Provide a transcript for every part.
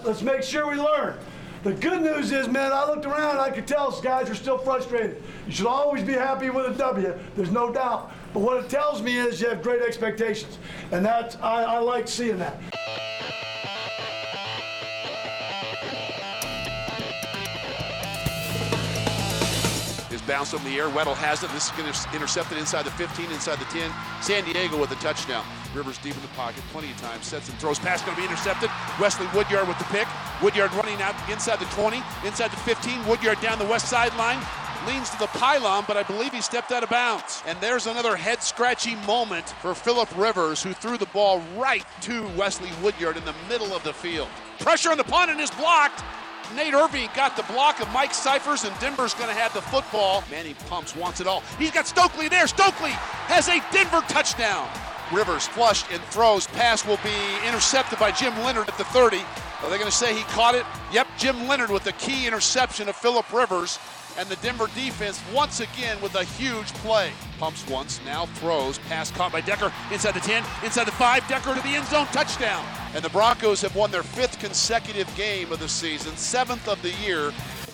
Let's make sure we learn. The good news is, man, I looked around, I could tell guys are still frustrated. You should always be happy with a W, there's no doubt. But what it tells me is you have great expectations. And that's, I like seeing that. Bounce over the air. Weddle has it. This is intercepted inside the 15, inside the 10. San Diego with a touchdown. Rivers deep in the pocket, plenty of time. Sets and throws. Pass going to be intercepted. Wesley Woodyard with the pick. Woodyard running out inside the 20, inside the 15. Woodyard down the west sideline. Leans to the pylon, but I believe he stepped out of bounds. And there's another head-scratchy moment for Phillip Rivers, who threw the ball right to Wesley Woodyard in the middle of the field. Pressure on the punt and is blocked. Nate Irving got the block of Mike Cyphers, and Denver's going to have the football. Manny pumps, wants it all. He's got Stokely there. Stokely has a Denver touchdown. Rivers flushed and throws. Pass will be intercepted by Jim Leonard at the 30. Are they going to say he caught it? Yep, Jim Leonard with the key interception of Phillip Rivers. And the Denver defense once again with a huge play. Pumps once, now throws. Pass caught by Decker inside the 10, inside the 5. Decker to the end zone, touchdown. And the Broncos have won their 5th consecutive game of the season, 7th of the year.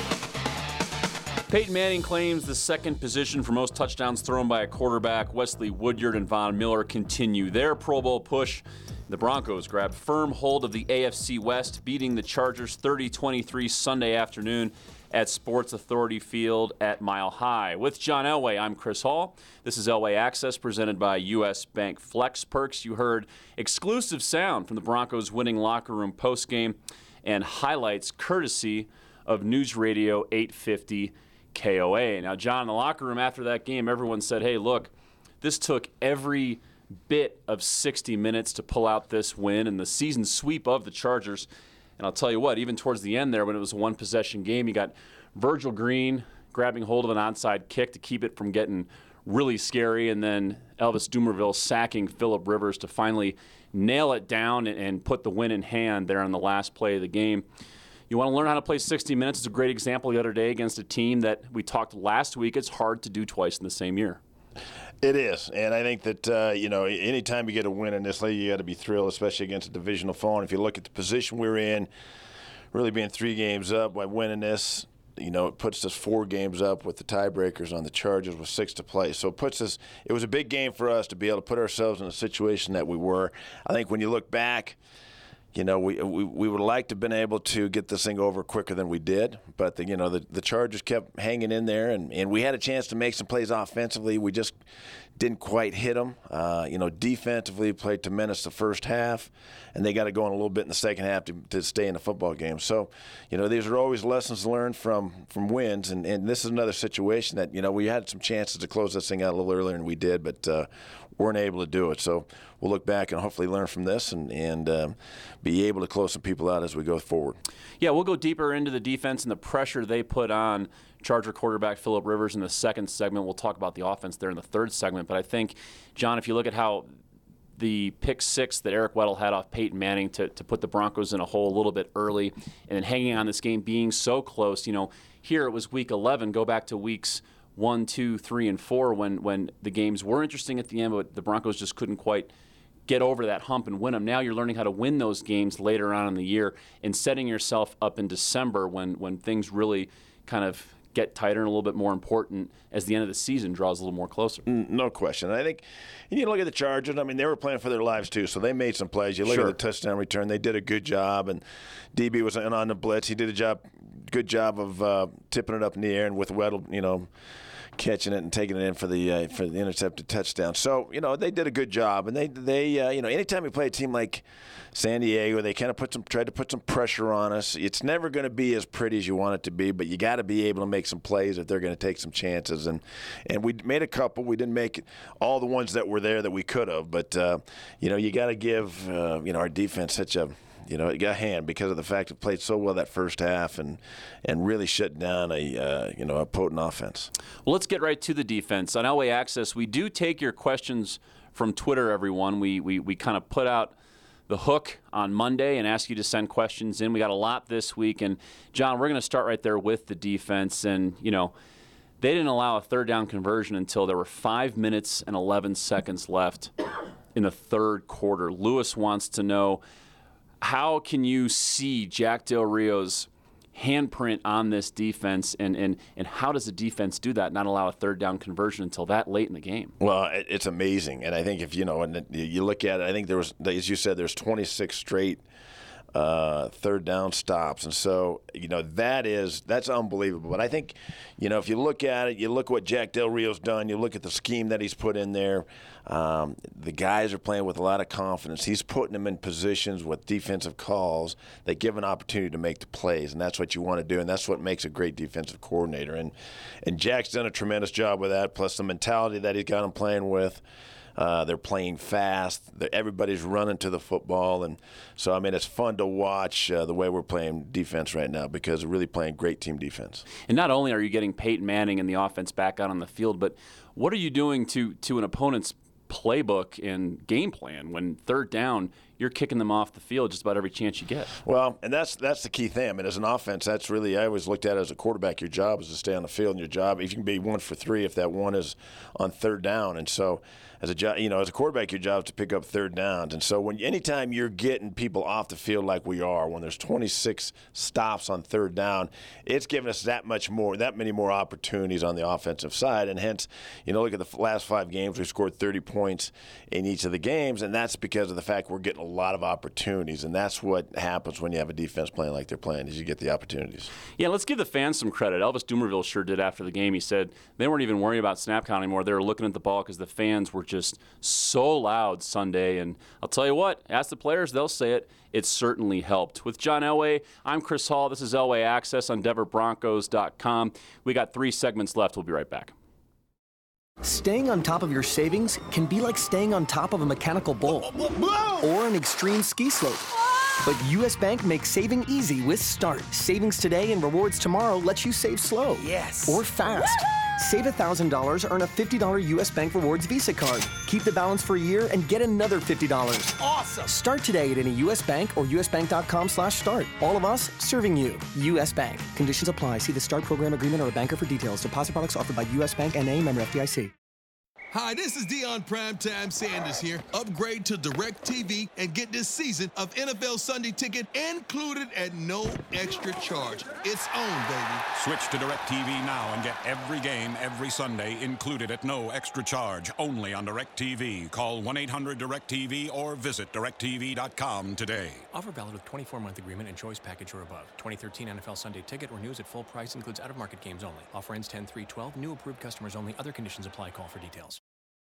Peyton Manning claims the second position for most touchdowns thrown by a quarterback. Wesley Woodyard and Von Miller continue their Pro Bowl push. The Broncos grab firm hold of the AFC West, beating the Chargers 30-23 Sunday afternoon at Sports Authority Field at Mile High. With John Elway, I'm Chris Hall. This is Elway Access, presented by U.S. Bank Flex Perks. You heard exclusive sound from the Broncos' winning locker room postgame and highlights courtesy of News Radio 850 KOA. Now, John, in the locker room after that game, everyone said, hey, look, this took every bit of 60 minutes to pull out this win and the season sweep of the Chargers. And I'll tell you what, even towards the end there, when it was a one-possession game, you got Virgil Green grabbing hold of an onside kick to keep it from getting really scary, and then Elvis Dumervil sacking Phillip Rivers to finally nail it down and put the win in hand there on the last play of the game. You want to learn how to play 60 minutes? It's a great example the other day against a team that we talked last week. It's hard to do twice in the same year. It is, and I think that, anytime you get a win in this league, you got to be thrilled, especially against a divisional foe. And if you look at the position we're in, really being 3 games up by winning this, it puts us 4 games up with the tiebreakers on the Chargers with 6 to play. So it was a big game for us to be able to put ourselves in a situation that we were. I think when you look back, we would like to have been able to get this thing over quicker than we did, but the Chargers kept hanging in there, and we had a chance to make some plays offensively. We just didn't quite hit them. Defensively played tremendous the first half, and they got to go on a little bit in the second half to stay in the football game. So, these are always lessons learned from wins, and this is another situation that, we had some chances to close this thing out a little earlier than we did, but weren't able to do it. So we'll look back and hopefully learn from this and be able to close some people out as we go forward. Yeah, we'll go deeper into the defense and the pressure they put on Charger quarterback Phillip Rivers in the second segment. We'll talk about the offense there in the third segment. But I think, John, if you look at how the pick 6 that Eric Weddle had off Peyton Manning to put the Broncos in a hole a little bit early and then hanging on this game being so close, here it was week 11, go back to weeks 1, 2, 3, and 4 when the games were interesting at the end, but the Broncos just couldn't quite get over that hump and win them. Now you're learning how to win those games later on in the year and setting yourself up in December when things really kind of get tighter and a little bit more important as the end of the season draws a little more closer. No question. I think you look at the Chargers, they were playing for their lives too, so they made some plays. You look at the touchdown return, they did a good job, and DB was on the blitz. He did a good job of tipping it up in the air, and with Weddle, catching it and taking it in for the intercepted touchdown. So, they did a good job. And they anytime you play a team like San Diego, they kind of tried to put some pressure on us. It's never going to be as pretty as you want it to be, but you got to be able to make some plays if they're going to take some chances. And we made a couple. We didn't make all the ones that were there that we could have. But, you got to give, our defense such a it got a hand because of the fact it played so well that first half and really shut down a potent offense. Well, let's get right to the defense. On Elway Access, we do take your questions from Twitter, everyone. We kind of put out the hook on Monday and ask you to send questions in. We got a lot this week. And, John, we're going to start right there with the defense. And, they didn't allow a third down conversion until there were 5 minutes and 11 seconds left in the third quarter. Lewis wants to know, How can you see Jack Del Rio's handprint on this defense, and how does the defense do that, not allow a third down conversion until that late in the game? Well, it's amazing. And I think if, and you look at it, I think there was, as you said, there's 26 straight third down stops. And so, that's unbelievable. But I think, if you look at it, you look what Jack Del Rio's done, you look at the scheme that he's put in there, the guys are playing with a lot of confidence. He's putting them in positions with defensive calls that give an opportunity to make the plays, and that's what you want to do, and that's what makes a great defensive coordinator. And Jack's done a tremendous job with that, plus the mentality that he's got them playing with. They're playing fast. Everybody's running to the football. And so, it's fun to watch the way we're playing defense right now because we're really playing great team defense. And not only are you getting Peyton Manning and the offense back out on the field, but what are you doing to an opponent's playbook and game plan when third down, you're kicking them off the field just about every chance you get? Well, and that's the key thing. As an offense, that's really, I always looked at it as a quarterback. Your job is to stay on the field, and your job, if you can be 1 for 3, if that one is on third down. And so, as a quarterback, your job is to pick up third downs. And so, anytime you're getting people off the field like we are, when there's 26 stops on third down, it's giving us that many more opportunities on the offensive side. And hence, look at the last 5 games, we've scored 30 points in each of the games, and that's because of the fact we're getting a lot of opportunities. And that's what happens when you have a defense playing like they're playing, is you get the opportunities. Yeah, let's give the fans some credit. Elvis Dumervil sure did after the game. He said they weren't even worrying about snap count anymore. They were looking at the ball because the fans were just so loud Sunday. And I'll tell you what, ask the players, they'll say it. It certainly helped. With John Elway, I'm Chris Hall. This is Elway Access on DenverBroncos.com. We got 3 segments left. We'll be right back. Staying on top of your savings can be like staying on top of a mechanical bull or an extreme ski slope. But U.S. Bank makes saving easy with Start. Savings today and rewards tomorrow lets you save slow. Yes. Or fast. Save $1,000, earn a $50 U.S. Bank Rewards Visa card. Keep the balance for a year and get another $50. Awesome. Start today at any U.S. Bank or usbank.com/start. All of us serving you. U.S. Bank. Conditions apply. See the Start program agreement or a banker for details. Deposit products offered by U.S. Bank N.A. member FDIC. Hi, this is Deion Primetime Sanders here. Upgrade to DirecTV and get this season of NFL Sunday Ticket included at no extra charge. It's on, baby. Switch to DirecTV now and get every game every Sunday included at no extra charge, only on DirecTV. Call 1-800-DirecTV or visit DirecTV.com today. Offer valid with 24-month agreement and choice package or above. 2013 NFL Sunday Ticket or news at full price includes out-of-market games only. Offer ends 10/3/12. New approved customers only. Other conditions apply. Call for details.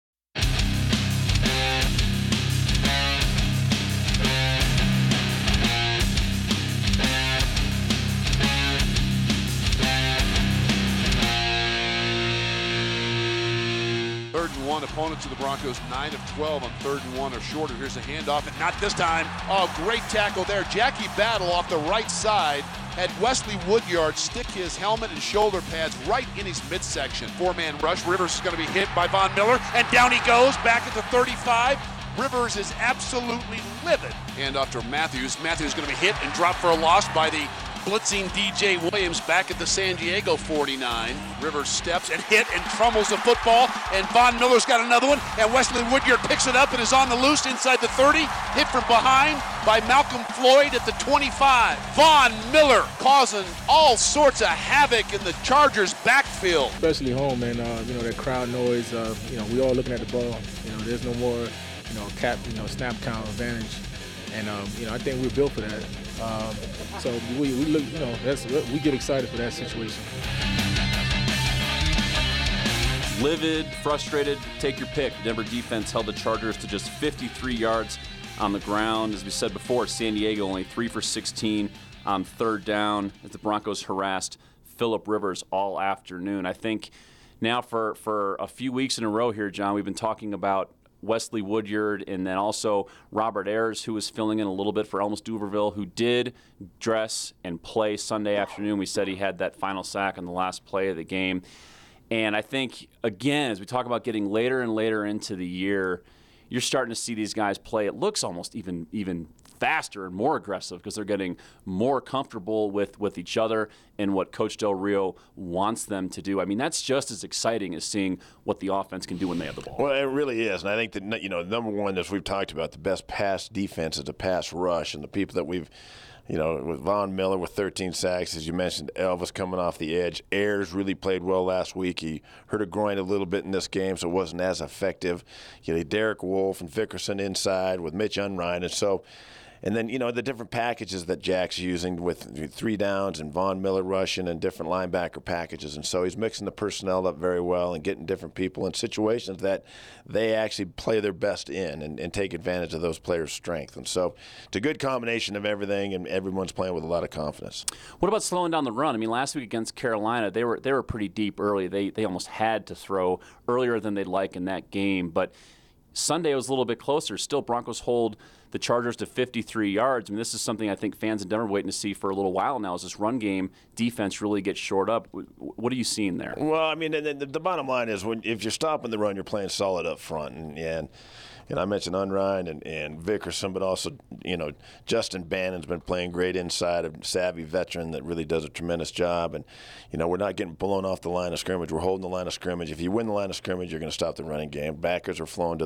Third and 1, opponents of the Broncos 9 of 12 on 3rd and 1 or shorter. Here's a handoff, and not this time. Oh, great tackle there. Jackie Battle off the right side had Wesley Woodyard stick his helmet and shoulder pads right in his midsection. 4-man rush. Rivers is going to be hit by Von Miller, and down he goes back at the 35. Rivers is absolutely livid. Handoff to Matthews. Matthews is going to be hit and dropped for a loss by the blitzing DJ Williams back at the San Diego 49. Rivers steps and hit and trummles the football, and Von Miller's got another one, and Wesley Woodyard picks it up and is on the loose inside the 30, hit from behind by Malcolm Floyd at the 25. Von Miller causing all sorts of havoc in the Chargers backfield. Especially home, and that crowd noise, we all looking at the ball. There's no more, snap count advantage. And, I think we're built for that. So we look, we get excited for that situation. Livid, frustrated, take your pick. The Denver defense held the Chargers to just 53 yards on the ground. As we said before, San Diego only 3 for 16 on 3rd down as the Broncos harassed Phillip Rivers all afternoon. I think now for a few weeks in a row here, John, we've been talking about Wesley Woodyard, and then also Robert Ayers, who was filling in a little bit for Elvis Dumervil, who did dress and play Sunday afternoon. We said he had that final sack on the last play of the game. And I think, again, as we talk about getting later and later into the year, you're starting to see these guys play. It looks almost even faster and more aggressive because they're getting more comfortable with each other and what Coach Del Rio wants them to do. I mean, that's just as exciting as seeing what the offense can do when they have the ball. Well, it really is. And I think that, number one, as we've talked about, the best pass defense is the pass rush. And the people that we've, with Von Miller with 13 sacks, as you mentioned, Elvis coming off the edge. Ayers really played well last week. He hurt a groin a little bit in this game, so it wasn't as effective. Derek Wolfe and Vickerson inside with Mitch Unrein. And so, and then, the different packages that Jack's using with 3 downs and Von Miller rushing and different linebacker packages. And so he's mixing the personnel up very well and getting different people in situations that they actually play their best in and take advantage of those players' strength. And so it's a good combination of everything, and everyone's playing with a lot of confidence. What about slowing down the run? I mean, last week against Carolina, they were pretty deep early. They almost had to throw earlier than they'd like in that game. But Sunday was a little bit closer. Still, Broncos hold the Chargers to 53 yards. I mean, this is something I think fans in Denver are waiting to see for a little while now, as this run game defense really gets shored up. What are you seeing there? Well, I mean, the bottom line is if you're stopping the run, you're playing solid up front. And I mentioned Unrein and Vickerson, but also, Justin Bannon's been playing great inside, a savvy veteran that really does a tremendous job. And, we're not getting blown off the line of scrimmage. We're holding the line of scrimmage. If you win the line of scrimmage, you're going to stop the running game. Backers are flowing to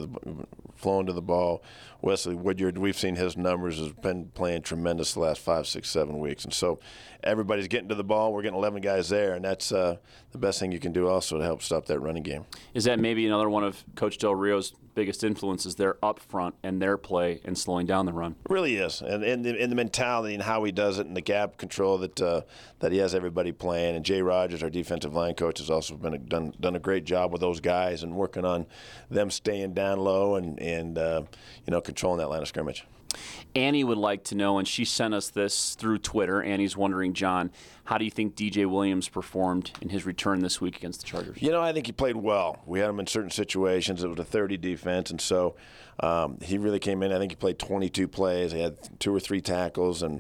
the ball. Wesley Woodyard, we've seen his numbers, has been playing tremendous the last 5, 6, 7 weeks. And so everybody's getting to the ball. We're getting 11 guys there, and that's the best thing you can do also to help stop that running game. Is that maybe another one of Coach Del Rio's biggest influences there up front and their play and slowing down the run? It really is. And the mentality and how he does it and the gap control that he has everybody playing. And Jay Rogers, our defensive line coach, has also done a great job with those guys and working on them staying down low and controlling that line of scrimmage. Annie would like to know, and she sent us this through Twitter. Annie's wondering, John, how do you think DJ Williams performed in his return this week against the Chargers? I think he played well. We had him in certain situations. It was a 30 defense, and so he really came in. I think he played 22 plays. He had 2 or 3 tackles, and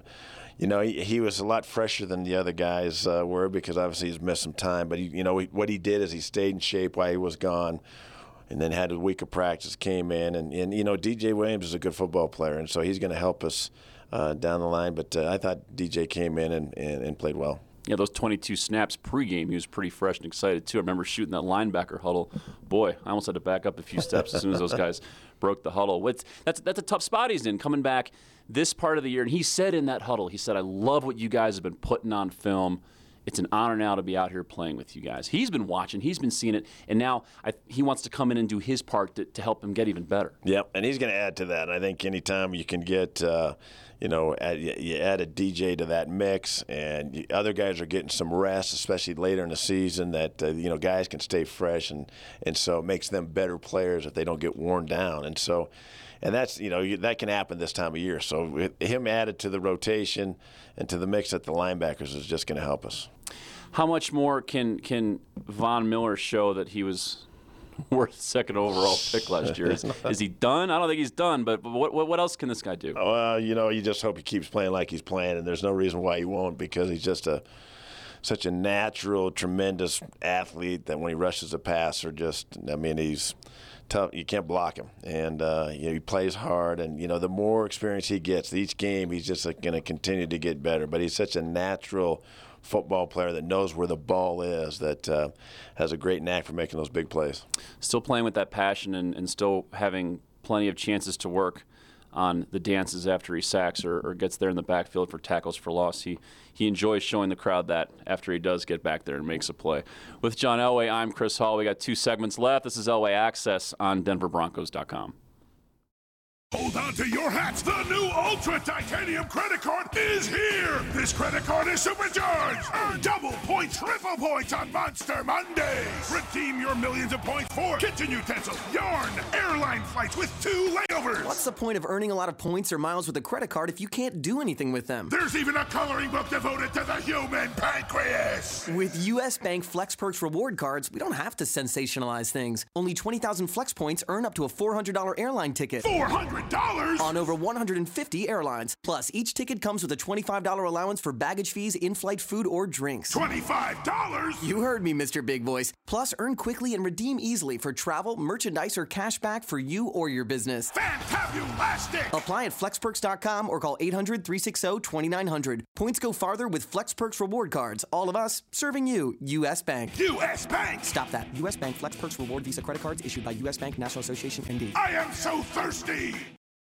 he was a lot fresher than the other guys were because obviously he's missed some time. But what he did is he stayed in shape while he was gone. And then had a week of practice, came in, and DJ Williams is a good football player, and so he's going to help us down the line. But I thought DJ came in and played well. Yeah, those 22 snaps pregame, he was pretty fresh and excited, too. I remember shooting that linebacker huddle. Boy, I almost had to back up a few steps as soon as those guys broke the huddle. That's a tough spot he's in, coming back this part of the year. And he said in that huddle, he said, I love what you guys have been putting on film. It's an honor now to be out here playing with you guys. He's been watching. He's been seeing it. And now he wants to come in and do his part to help him get even better. Yep, and he's going to add to that. I think anytime you can get, you add a DJ to that mix, and other guys are getting some rest, especially later in the season, that, guys can stay fresh. And so it makes them better players if they don't get worn down. And so, and that's, that can happen this time of year. So him added to the rotation and to the mix at the linebackers is just going to help us. How much more can Von Miller show that he was worth second overall pick last year? Is he done? I don't think he's done, but what else can this guy do? Well, you just hope he keeps playing like he's playing, and there's no reason why he won't, because he's just such a natural, tremendous athlete that when he rushes a passer, he's tough. You can't block him, and he plays hard. And the more experience he gets, each game he's just going to continue to get better. But he's such a natural football player that knows where the ball is, that has a great knack for making those big plays. Still playing with that passion and still having plenty of chances to work on the dances after he sacks or gets there in the backfield for tackles for loss. He enjoys showing the crowd that after he does get back there and makes a play. With John Elway, I'm Chris Hall. We got 2 segments left. This is Elway Access on DenverBroncos.com. Hold on to your hats. The new Ultra Titanium credit card is here. This credit card is supercharged. Earn double points, triple points on Monster Mondays. Redeem your millions of points for kitchen utensils, yarn, airline flights with 2 layovers. What's the point of earning a lot of points or miles with a credit card if you can't do anything with them? There's even a coloring book devoted to the human pancreas. With U.S. Bank Flex Perks reward cards, we don't have to sensationalize things. Only 20,000 Flex points earn up to a $400 airline ticket. 400 $25? On over 150 airlines. Plus, each ticket comes with a $25 allowance for baggage fees, in-flight food, or drinks. $25? You heard me, Mr. Big Voice. Plus, earn quickly and redeem easily for travel, merchandise, or cash back for you or your business. Fantabulastic! Apply at flexperks.com or call 800-360-2900. Points go farther with FlexPerks reward cards. All of us serving you. U.S. Bank. U.S. Bank! Stop that. U.S. Bank FlexPerks reward Visa credit cards issued by U.S. Bank National Association, N.D. I am so thirsty!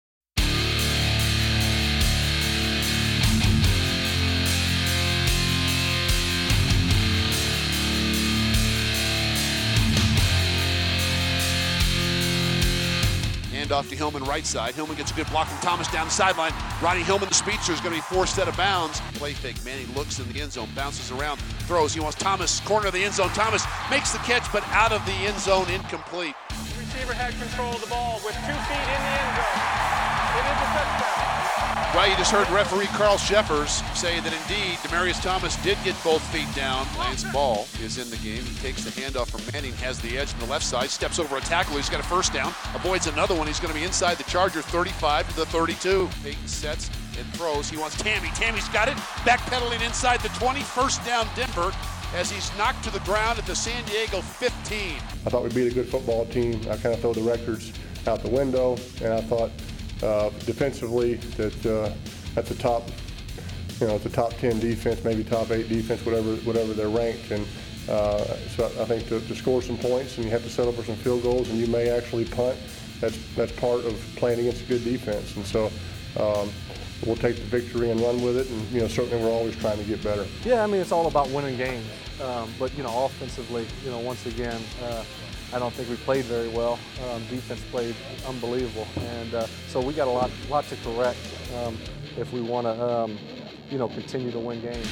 Off to Hillman right side. Hillman gets a good block from Thomas down the sideline. Ronnie Hillman, the speedster, is going to be forced out of bounds. Play fake. Manning looks in the end zone, bounces around, throws. He wants Thomas, corner of the end zone. Thomas makes the catch, but out of the end zone, incomplete. The receiver had control of the ball with 2 feet in the end zone. It is a touchdown. Well, you just heard referee Carl Sheffers say that indeed Demaryius Thomas did get both feet down. Lance Ball is in the game. He takes the handoff from Manning, has the edge on the left side, steps over a tackle. He's got a first down, avoids another one. He's going to be inside the Charger 35 to the 32. Peyton sets and throws. He wants Tammy. Tammy's got it. Backpedaling inside the 20. First down Denver as he's knocked to the ground at the San Diego 15. I thought we beat a good football team. I kind of throw the records out the window, and I thought defensively that at the top, it's a top 10 defense, maybe top 8 defense, whatever they're ranked. And so I think to score some points, and you have to settle for some field goals, and you may actually punt. That's part of playing against a good defense. And so we'll take the victory and run with it. And certainly we're always trying to get better. Yeah, I mean it's all about winning games. But offensively, once again. I don't think we played very well. Defense played unbelievable, and so we got a lot to correct if we want to, continue to win games.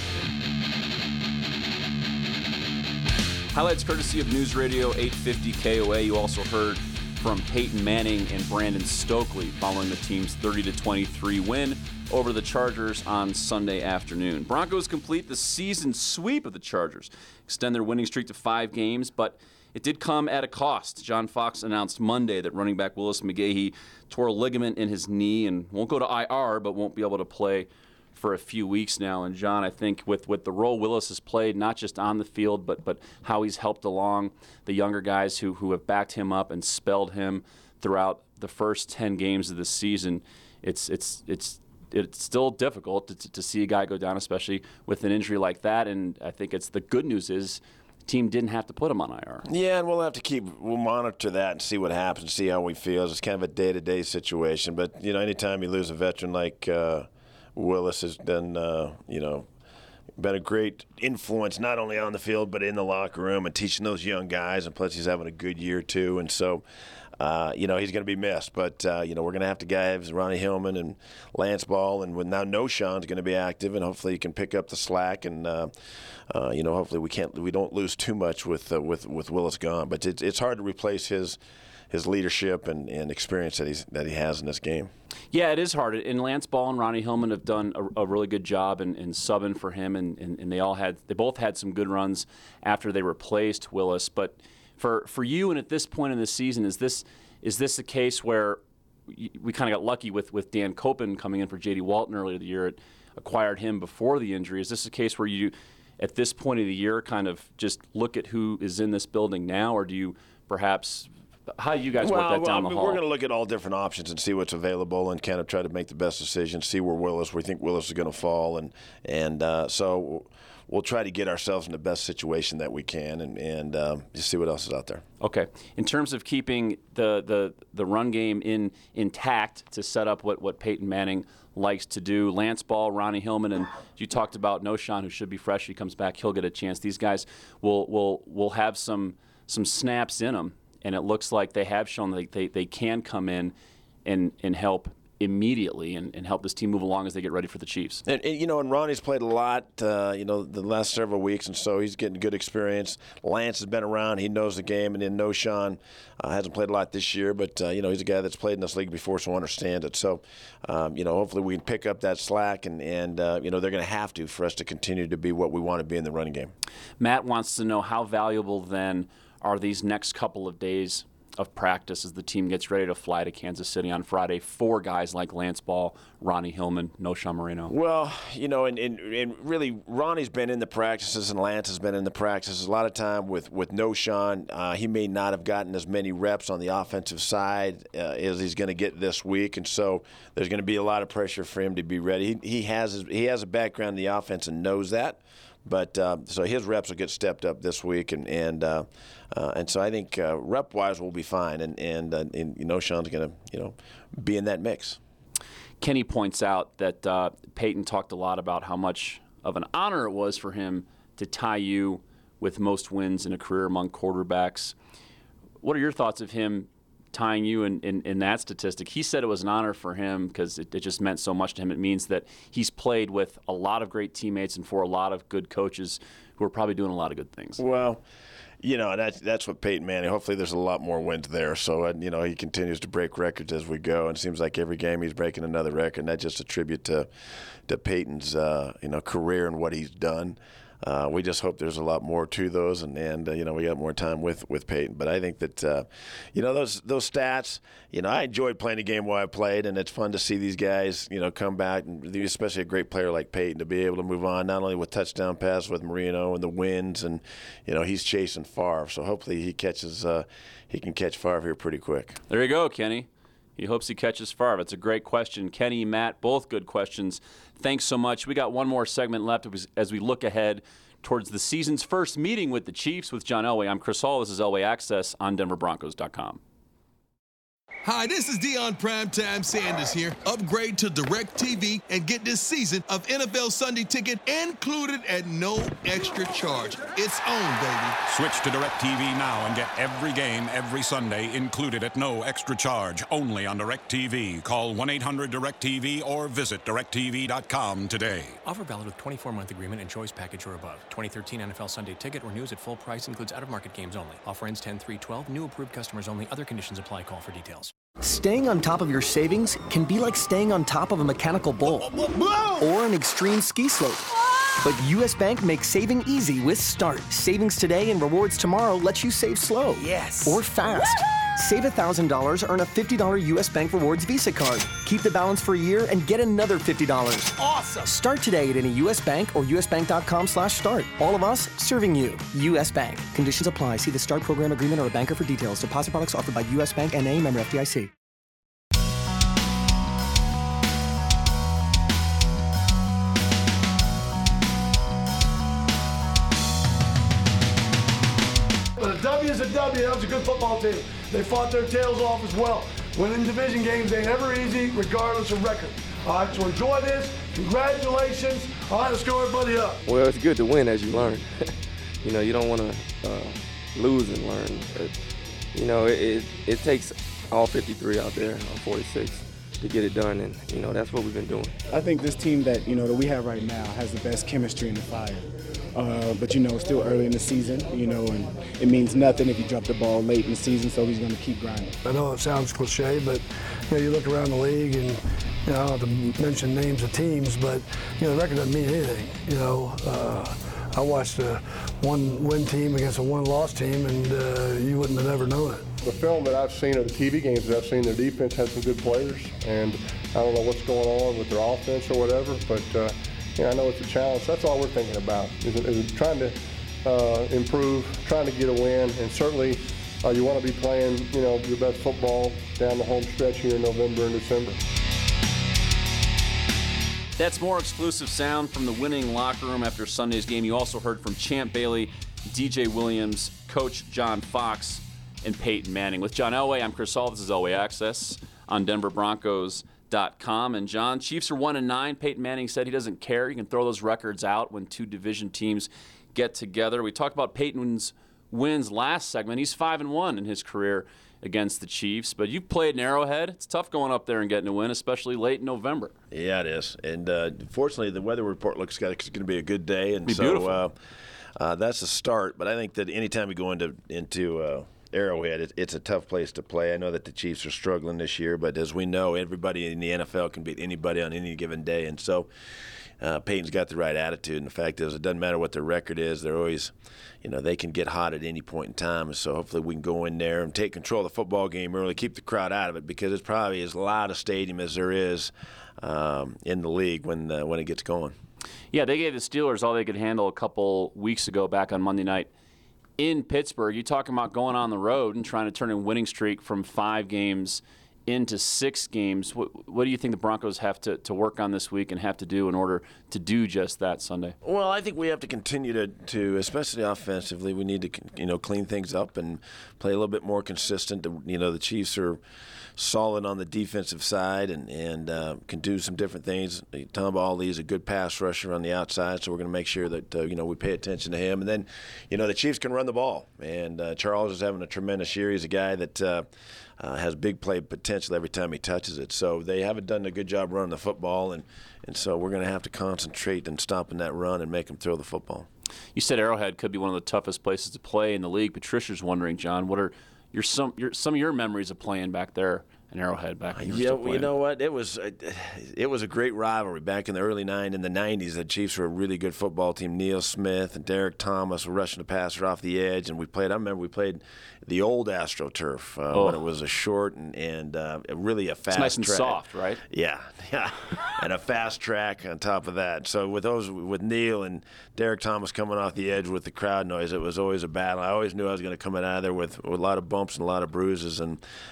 Highlights courtesy of News Radio 850 KOA. You also heard from Peyton Manning and Brandon Stokely following the team's 30-23 win over the Chargers on Sunday afternoon. Broncos complete the season sweep of the Chargers, extend their winning streak to 5 games, but it did come at a cost. John Fox announced Monday that running back Willis McGahee tore a ligament in his knee and won't go to IR, but won't be able to play for a few weeks now. And John, I think with the role Willis has played, not just on the field, but how he's helped along the younger guys who have backed him up and spelled him throughout the first 10 games of the season, it's still difficult to see a guy go down, especially with an injury like that. And I think the good news is team didn't have to put him on IR. Yeah, and we'll monitor that and see what happens, see how he feels. It's kind of a day-to-day situation. But, anytime you lose a veteran like Willis has been a great influence not only on the field but in the locker room and teaching those young guys. And plus he's having a good year too. And so, he's going to be missed. But, we're going to have to guys Ronnie Hillman and Lance Ball. And with now Noshawn's going to be active, and hopefully he can pick up the slack. And, hopefully we don't lose too much with Willis gone. But it's hard to replace his leadership and experience that he has in this game. Yeah, it is hard. And Lance Ball and Ronnie Hillman have done a really good job in subbing for him. And they both had some good runs after they replaced Willis. But for you, and at this point in the season, is this a case where we kind of got lucky with Dan Copen coming in for J.D. Walton earlier the year, acquired him before the injury? Is this a case where you, at this point of the year, kind of just look at who is in this building now, or do you perhaps, how do you guys work that down the hall? We're going to look at all different options and see what's available and kind of try to make the best decision, see where we think Willis is going to fall, and so we'll try to get ourselves in the best situation that we can and just see what else is out there. Okay. In terms of keeping the run game intact to set up what Peyton Manning likes to do, Lance Ball, Ronnie Hillman, and you talked about Noshawn, who should be fresh. He comes back, he'll get a chance. These guys will have some snaps in them, and it looks like they have shown that they can come in and help immediately and help this team move along as they get ready for the Chiefs. And Ronnie's played a lot, the last several weeks, and so he's getting good experience. Lance has been around. He knows the game. And then Noshawn hasn't played a lot this year, but, he's a guy that's played in this league before, so understands it. So, hopefully we can pick up that slack, and they're going to have to for us to continue to be what we want to be in the running game. Matt wants to know how valuable then are these next couple of days of practice as the team gets ready to fly to Kansas City on Friday for guys like Lance Ball, Ronnie Hillman, Knowshon Moreno? Well, and really, Ronnie's been in the practices and Lance has been in the practices. A lot of time with Knowshon, he may not have gotten as many reps on the offensive side as he's going to get this week, and so there's going to be a lot of pressure for him to be ready. He has a background in the offense and knows that. But so his reps will get stepped up this week, and so I think rep-wise we'll be fine, and Knowshon's going to be in that mix. Kenny points out that Peyton talked a lot about how much of an honor it was for him to tie you with most wins in a career among quarterbacks. What are your thoughts of him tying you in that statistic? He said it was an honor for him because it just meant so much to him. It means that he's played with a lot of great teammates and for a lot of good coaches who are probably doing a lot of good things. Well, that's what Peyton Manning. Hopefully there's a lot more wins there. So, he continues to break records as we go. And it seems like every game he's breaking another record. And that's just a tribute to Peyton's, career and what he's done. We just hope there's a lot more to those, and we got more time with Peyton. But I think that those stats. I enjoyed playing the game while I played, and it's fun to see these guys come back, and especially a great player like Peyton to be able to move on not only with touchdown passes with Moreno and the wins, and he's chasing Favre. So hopefully he can catch Favre here pretty quick. There you go, Kenny. He hopes he catches Favre. It's a great question. Kenny, Matt, both good questions. Thanks so much. We got one more segment left as we look ahead towards the season's first meeting with the Chiefs with John Elway. I'm Chris Hall. This is Elway Access on DenverBroncos.com. Hi, this is Deion Primetime Sanders here. Upgrade to DirecTV and get this season of NFL Sunday Ticket included at no extra charge. It's on, baby. Switch to DirecTV now and get every game every Sunday included at no extra charge, only on DirecTV. Call 1-800-DirecTV or visit DirecTV.com today. Offer valid with 24-month agreement and choice package or above. 2013 NFL Sunday Ticket renews at full price, includes out-of-market games only. Offer ends 10/3/12. New approved customers only. Other conditions apply. Call for details. Staying on top of your savings can be like staying on top of a mechanical bull or an extreme ski slope. But U.S. Bank makes saving easy with Start. Savings today and rewards tomorrow lets you save slow. Yes. Or fast. Save $1,000, earn a $50 U.S. Bank Rewards Visa card. Keep the balance for a year and get another $50. Awesome. Start today at any U.S. Bank or usbank.com/start. All of us serving you. U.S. Bank. Conditions apply. See the Start program agreement or a banker for details. Deposit products offered by U.S. Bank N.A. member FDIC. But a W is a W. That was a good football team. They fought their tails off as well. Winning division games ain't ever easy, regardless of record. All right, so enjoy this. Congratulations. All right, let's go everybody up. Well, it's good to win as you learn. You don't want to lose and learn. But, it takes all 53 out there, all 46, to get it done, and, that's what we've been doing. I think this team that we have right now has the best chemistry in the fire. But, it's still early in the season, and it means nothing if you drop the ball late in the season, so he's going to keep grinding. I know it sounds cliche, but, you look around the league and, I don't have to mention names of teams, but, the record doesn't mean anything. I watched a one-win team against a one-loss team, and you wouldn't have ever known it. The film that I've seen, or the TV games that I've seen, their defense has some good players, and I don't know what's going on with their offense or whatever, but I know it's a challenge. That's all we're thinking about, is trying to improve, trying to get a win, and certainly you want to be playing, your best football down the home stretch here in November and December. That's more exclusive sound from the winning locker room after Sunday's game. You also heard from Champ Bailey, DJ Williams, Coach John Fox, and Peyton Manning. With John Elway, I'm Chris Hall. This is Elway Access on DenverBroncos.com. And John, Chiefs are 1-9. Peyton Manning said he doesn't care. You can throw those records out when two division teams get together. We talked about Peyton's wins last segment. He's 5-1 in his career against the Chiefs, but you've played in Arrowhead. It's tough going up there and getting a win, especially late in November. Yeah, it is. And fortunately, the weather report looks like it's going to be a good day, and beautiful. That's a start. But I think that anytime we go into Arrowhead, it's a tough place to play. I know that the Chiefs are struggling this year, but as we know, everybody in the NFL can beat anybody on any given day, and so Peyton's got the right attitude, and the fact is it doesn't matter what their record is. They're always, they can get hot at any point in time. And so hopefully we can go in there and take control of the football game early, keep the crowd out of it, because it's probably as loud a stadium as there is in the league when it gets going. Yeah, they gave the Steelers all they could handle a couple weeks ago back on Monday night in Pittsburgh. You're talking about going on the road and trying to turn a winning streak from 5 games into 6 games. What do you think the Broncos have to work on this week and have to do in order to do just that Sunday? Well, I think we have to continue to especially offensively, we need to clean things up and play a little bit more consistent. The Chiefs are solid on the defensive side and can do some different things. Tom Bally is a good pass rusher on the outside, so we're going to make sure that we pay attention to him. And then the Chiefs can run the ball, and Charles is having a tremendous year. He's a guy that has big play potential every time he touches it. So they haven't done a good job running the football, and so we're going to have to concentrate on stopping that run and make them throw the football. You said Arrowhead could be one of the toughest places to play in the league. Patricia's wondering, John, what are some of your memories of playing back there in Arrowhead back when you were still playing? You know what? It was a great rivalry back in the early 90s. The Chiefs were a really good football team. Neil Smith and Derek Thomas were rushing the passer off the edge, and we played the old AstroTurf when it was a short and really a fast track. It's nice and soft, right? Yeah, and a fast track on top of that. So with Neil and Derek Thomas coming off the edge with the crowd noise, it was always a battle. I always knew I was going to come out of there with a lot of bumps and a lot of bruises.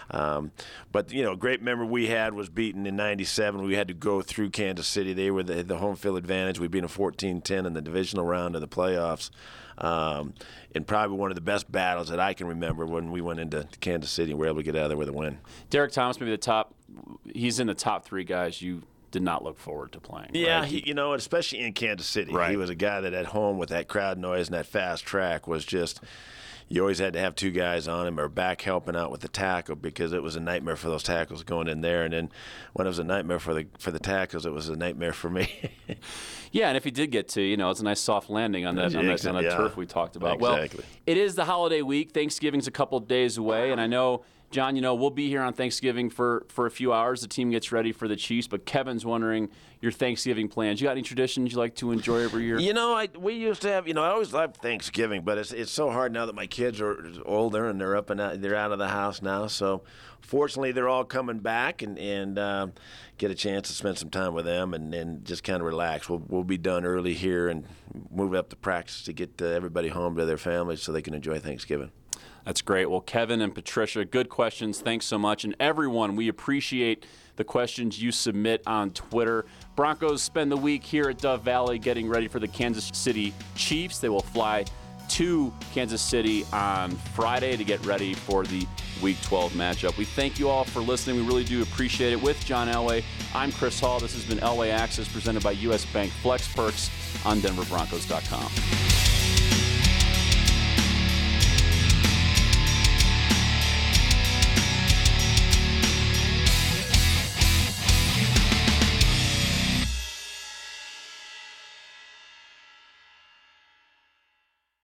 But a great memory we had was beaten in '97. We had to go through Kansas City. They were the home field advantage. We beat them 14-10 in the divisional round of the playoffs. And probably one of the best battles that I can remember when we went into Kansas City and were able to get out of there with a win. Derek Thomas, maybe he's in the top 3 guys you did not look forward to playing. Yeah, right? Especially in Kansas City. Right. He was a guy that at home with that crowd noise and that fast track was just – you always had to have 2 guys on him or back helping out with the tackle because it was a nightmare for those tackles going in there. And then when it was a nightmare for the tackles, it was a nightmare for me. Yeah, and if he did get to, it's a nice soft landing on that turf we talked about. Exactly. Well, it is the holiday week. Thanksgiving's a couple of days away, and I know, John, we'll be here on Thanksgiving for a few hours. The team gets ready for the Chiefs, but Kevin's wondering your Thanksgiving plans. You got any traditions you like to enjoy every year? We used to have, I always loved Thanksgiving, but it's so hard now that my kids are older and they're up and out, they're out of the house now. So fortunately, they're all coming back and get a chance to spend some time with them and just kind of relax. We'll be done early here and move up to practice to get everybody home to their families so they can enjoy Thanksgiving. That's great. Well, Kevin and Patricia, good questions. Thanks so much. And everyone, we appreciate the questions you submit on Twitter. Broncos spend the week here at Dove Valley getting ready for the Kansas City Chiefs. They will fly to Kansas City on Friday to get ready for the Week 12 matchup. We thank you all for listening. We really do appreciate it. With John Elway, I'm Chris Hall. This has been Elway Access presented by U.S. Bank Flex Perks on DenverBroncos.com.